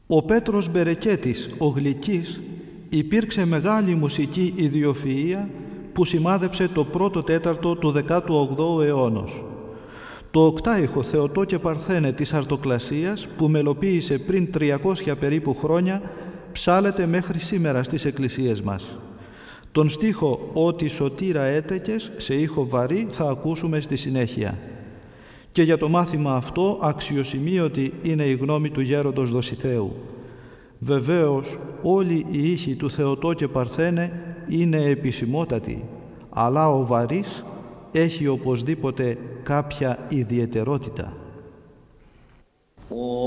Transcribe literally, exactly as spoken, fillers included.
Ο Πέτρος Μπερεκέτης, ο Γλυκής, υπήρξε μεγάλη μουσική ιδιοφυΐα που σημάδεψε το πρώτο τέταρτο του δέκατου όγδοου αιώνος. Το οκτάηχο Θεοτό και Παρθένε της Αρτοκλασίας, που μελοποίησε πριν τριακόσια περίπου χρόνια, ψάλεται μέχρι σήμερα στις εκκλησίες μας. Τον στίχο «Ότι σωτήρα έτεκες» σε ήχο βαρύ θα ακούσουμε στη συνέχεια. Και για το μάθημα αυτό αξιοσημείωτη είναι η γνώμη του γέροντος Δοσιθέου. Βεβαίως όλοι οι ήχοι του Θεοτό και Παρθένε είναι επισημότατοι, αλλά ο βαρύς έχει οπωσδήποτε κάποια ιδιαιτερότητα.